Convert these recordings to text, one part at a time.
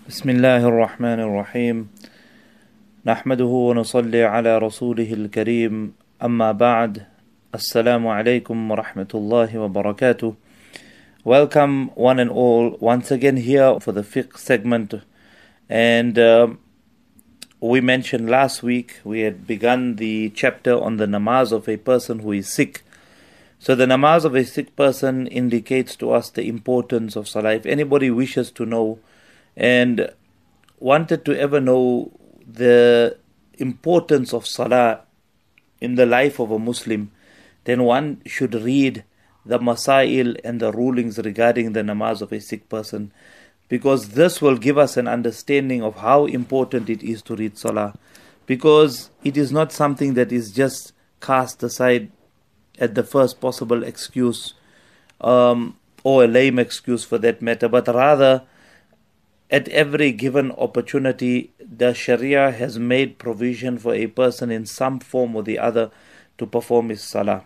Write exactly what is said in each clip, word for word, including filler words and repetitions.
بسم الله الرحمن الرحيم نحمده ونصلي على رسوله الكريم أما بعد السلام عليكم ورحمة الله وبركاته. Welcome one and all once again here for the fiqh segment, and uh, we mentioned last week we had begun the chapter on the namaz of a person who is sick. So the namaz of a sick person indicates to us the importance of salah. If anybody wishes to know and wanted to ever know the importance of salah in the life of a Muslim, then one should read the masail and the rulings regarding the namaz of a sick person, because this will give us an understanding of how important it is to read salah, because it is not something that is just cast aside at the first possible excuse, um, or a lame excuse for that matter, but rather at every given opportunity the Sharia has made provision for a person in some form or the other to perform his salah.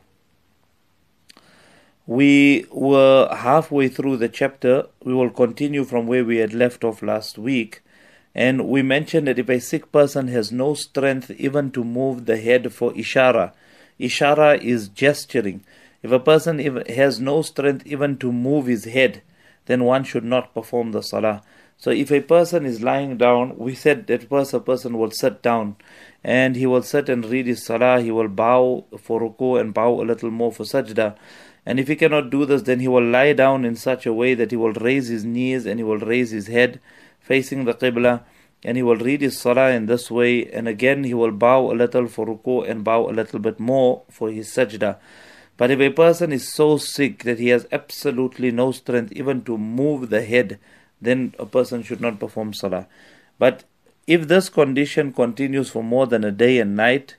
We were halfway through the chapter. We will continue from where we had left off last week, and we mentioned that if a sick person has no strength even to move the head for ishara, ishara is gesturing. If a person has no strength even to move his head, then one should not perform the salah. So if a person is lying down, we said that first a person will sit down and he will sit and read his salah. He will bow for ruku and bow a little more for sajda. And if he cannot do this, then he will lie down in such a way that he will raise his knees and he will raise his head facing the qibla, and he will read his salah in this way. And again he will bow a little for ruku and bow a little bit more for his sajda. But if a person is so sick that he has absolutely no strength even to move the head, then a person should not perform salah. But if this condition continues for more than a day and night,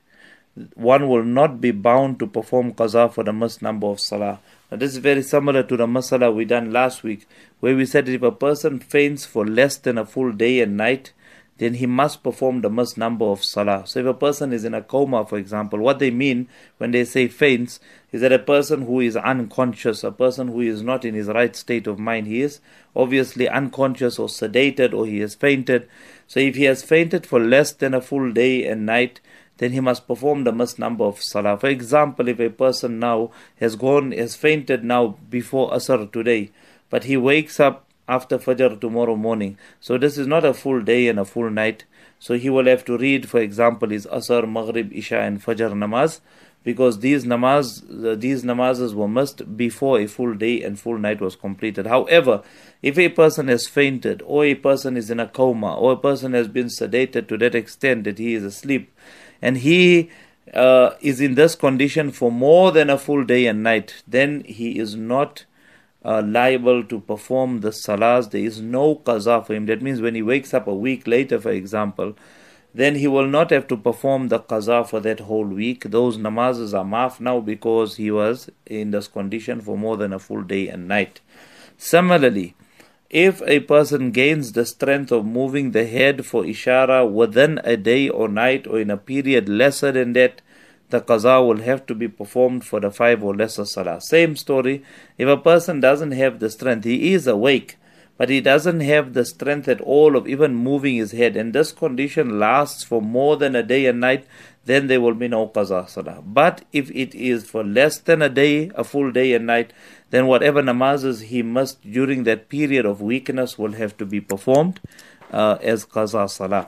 one will not be bound to perform qaza for the missed number of salah. Now this is very similar to the masala we done last week, where we said that if a person faints for less than a full day and night, then he must perform the missed number of salah. So if a person is in a coma, for example, what they mean when they say faints is that a person who is unconscious, a person who is not in his right state of mind, he is obviously unconscious or sedated, or he has fainted. So if he has fainted for less than a full day and night, then he must perform the missed number of salah. For example, if a person now has gone, has fainted now before Asr today, but he wakes up after Fajr tomorrow morning, so this is not a full day and a full night, so he will have to read, for example, his Asr, Maghrib, Isha and Fajr namaz, because these namaz, uh, these namazes were missed before a full day and full night was completed. However, if a person has fainted, or a person is in a coma, or a person has been sedated to that extent that he is asleep, and he uh, is in this condition for more than a full day and night, then he is not Uh, liable to perform the salahs. There is no qaza for him. That means when he wakes up a week later, for example, then he will not have to perform the qaza for that whole week. Those namazes are maaf now because he was in this condition for more than a full day and night. Similarly, if a person gains the strength of moving the head for ishara within a day or night, or in a period lesser than that, the qaza will have to be performed for the five or lesser salah. Same story, if a person doesn't have the strength, he is awake, but he doesn't have the strength at all of even moving his head, and this condition lasts for more than a day and night, then there will be no qaza salah. But if it is for less than a day, a full day and night, then whatever namazes he missed during that period of weakness will have to be performed uh, as qaza salah.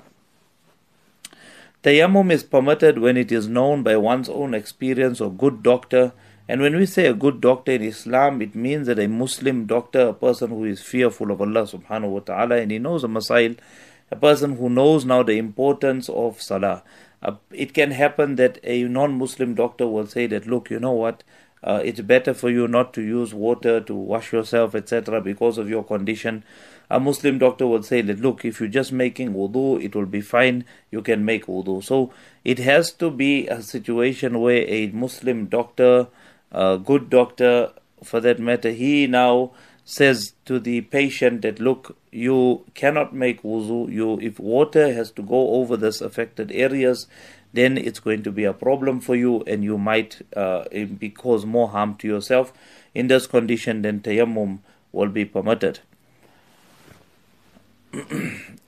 Tayammum is permitted when it is known by one's own experience or good doctor. And when we say a good doctor in Islam, it means that a Muslim doctor, a person who is fearful of Allah subhanahu wa ta'ala and he knows a masail, a person who knows now the importance of salah. Uh, it can happen that a non-Muslim doctor will say that, look, you know what, uh, it's better for you not to use water to wash yourself, et cetera, because of your condition. A Muslim doctor will say that, look, if you're just making wudu, it will be fine, you can make wudu. So it has to be a situation where a Muslim doctor, a good doctor for that matter, he now says to the patient that, look, you cannot make wudu. You, if water has to go over this affected areas, then it's going to be a problem for you, and you might uh, be cause more harm to yourself. In this condition, then tayammum will be permitted.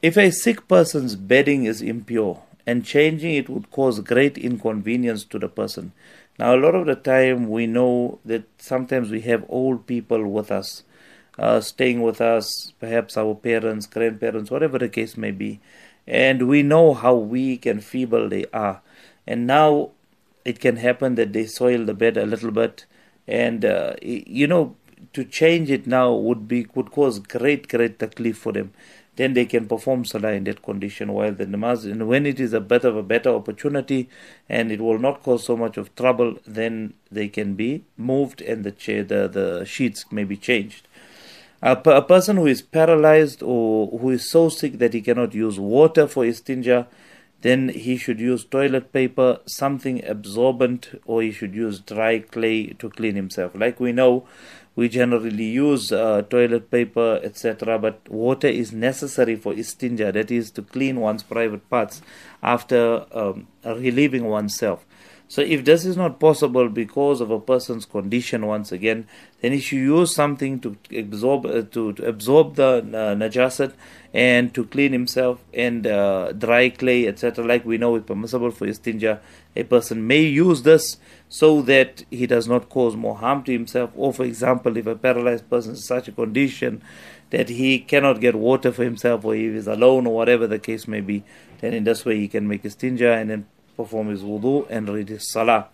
If a sick person's bedding is impure, and changing it would cause great inconvenience to the person. Now, a lot of the time we know that sometimes we have old people with us, uh, staying with us, perhaps our parents, grandparents, whatever the case may be, and we know how weak and feeble they are. And now it can happen that they soil the bed a little bit, and uh, you know, to change it now would be would cause great, great taklif for them. Then they can perform salah in that condition, while the namaz, and when it is a bit of a better opportunity and it will not cause so much of trouble, then they can be moved and the chair, the, the sheets may be changed. A, a person who is paralyzed or who is so sick that he cannot use water for istinja, then he should use toilet paper, something absorbent, or he should use dry clay to clean himself. Like we know, we generally use uh, toilet paper, et cetera, but water is necessary for istinja, that is to clean one's private parts after um, relieving oneself. So if this is not possible because of a person's condition, once again, then he should use something to absorb uh, to, to absorb the uh, najasat and to clean himself, and uh, dry clay, et cetera. Like we know it's permissible for istinja. A person may use this so that he does not cause more harm to himself. Or for example, if a paralyzed person is in such a condition that he cannot get water for himself, or he is alone, or whatever the case may be, then in this way he can make istinja and then perform his wudu and read his salah.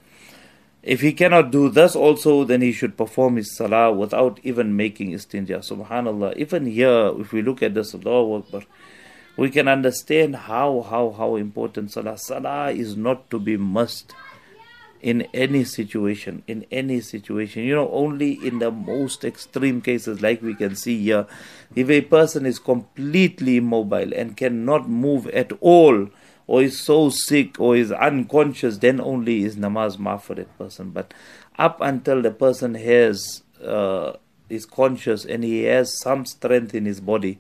If he cannot do this also, then he should perform his salah without even making istinja. Subhanallah. Even here, if we look at this, Allahu Akbar, we can understand how, how, how important salah. Salah is not to be missed in any situation, in any situation. You know, only in the most extreme cases, like we can see here, if a person is completely immobile and cannot move at all, or is so sick, or is unconscious, then only is namaz maaf for that person. But up until the person has uh, is conscious and he has some strength in his body,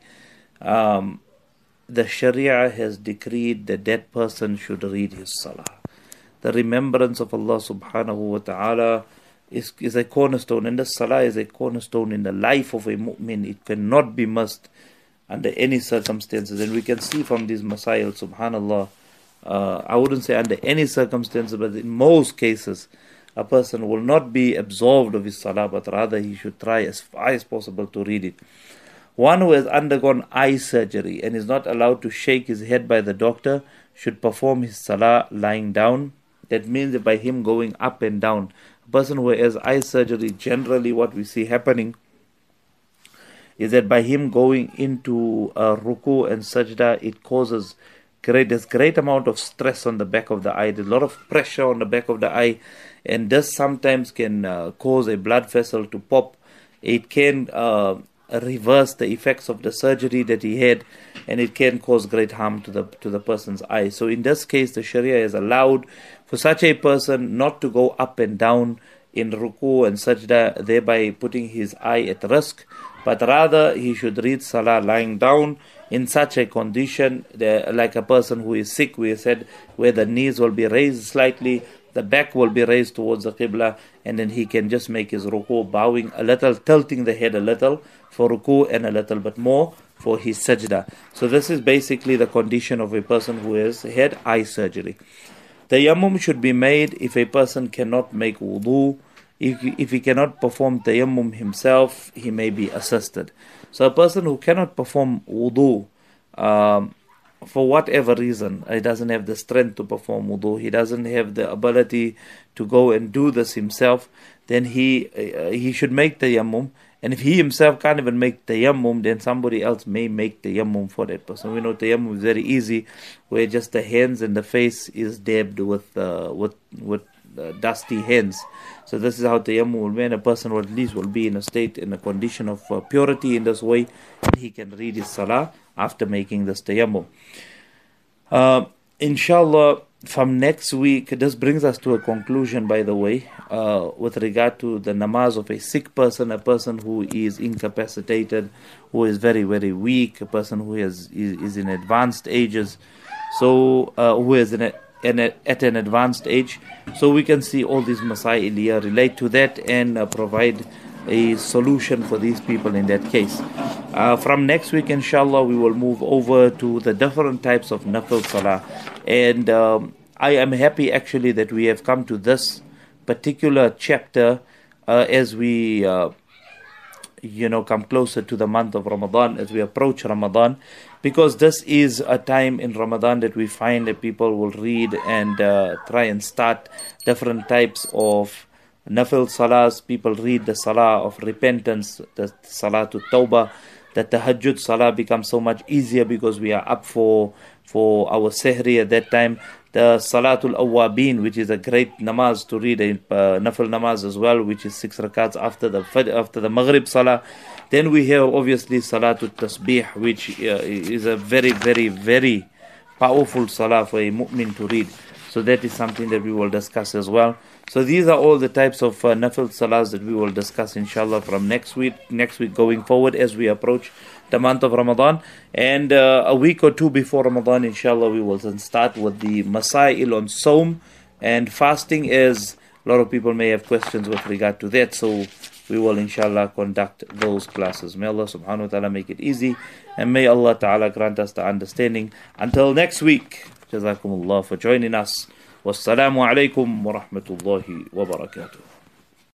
um, the Sharia has decreed that that person should read his salah. The remembrance of Allah subhanahu wa ta'ala is, is a cornerstone, and the salah is a cornerstone in the life of a mu'min. It cannot be missed under any circumstances. And we can see from these masail, subhanallah, uh, I wouldn't say under any circumstances, but in most cases, a person will not be absolved of his salah, but rather he should try as far as possible to read it. One who has undergone eye surgery and is not allowed to shake his head by the doctor should perform his salah lying down. That means that by him going up and down. A person who has eye surgery, generally what we see happening is that by him going into uh, ruku and sajda, it causes great, there's great amount of stress on the back of the eye. There's a lot of pressure on the back of the eye, and this sometimes can uh, cause a blood vessel to pop. It can uh, reverse the effects of the surgery that he had, and it can cause great harm to the to the person's eye. So in this case, the Sharia is allowed for such a person not to go up and down in ruku and sajda, thereby putting his eye at risk, but rather he should read salah lying down in such a condition, like a person who is sick, we said, where the knees will be raised slightly, the back will be raised towards the qibla, and then he can just make his ruku, bowing a little, tilting the head a little for ruku and a little bit more for his sajda. So this is basically the condition of a person who has had eye surgery. Tayammum should be made if a person cannot make wudu. If, if he cannot perform tayammum himself, he may be assisted. So a person who cannot perform wudu, um, for whatever reason, he doesn't have the strength to perform wudu, he doesn't have the ability to go and do this himself, then he uh, he should make tayammum. And if he himself can't even make tayammum, then somebody else may make tayammum for that person. We know tayammum is very easy, where just the hands and the face is dabbed with uh, with with uh, dusty hands. So this is how tayammum will be, and a person will at least will be in a state, in a condition of uh, purity in this way, and he can read his salah after making this tayammum. Uh, inshallah, from next week, this brings us to a conclusion, by the way, uh, with regard to the namaz of a sick person, a person who is incapacitated, who is very, very weak, a person who is, is, is in advanced ages, so uh, who is in a, in a, at an advanced age. So we can see all these masail here relate to that and uh, provide a solution for these people in that case. Uh, from next week, inshallah, we will move over to the different types of nafil salah. And um, I am happy actually that we have come to this particular chapter uh, as we uh, you know come closer to the month of Ramadan, as we approach Ramadan, because this is a time in Ramadan that we find that people will read and uh, try and start different types of nafil salahs. People read the salah of repentance, the salah to tawbah. The tahajjud salah becomes so much easier because we are up for for our sehri at that time. The Salatul Awwabin, which is a great namaz to read, a uh, nafil namaz as well, which is six rakats after the after the Maghrib Salah. Then we have obviously Salatul Tasbih, which uh, is a very, very, very powerful salah for a mu'min to read. So that is something that we will discuss as well. So these are all the types of uh, nafil salahs that we will discuss inshallah from next week, next week going forward as we approach the month of Ramadan. And uh, a week or two before Ramadan, inshallah, we will then start with the masail on Sawm and fasting, as a lot of people may have questions with regard to that. So we will inshallah conduct those classes. May Allah subhanahu wa ta'ala make it easy, and may Allah ta'ala grant us the understanding. Until next week, Jazakumullah for joining us. Wassalamu alaikum wa rahmatullahi wa barakatuh.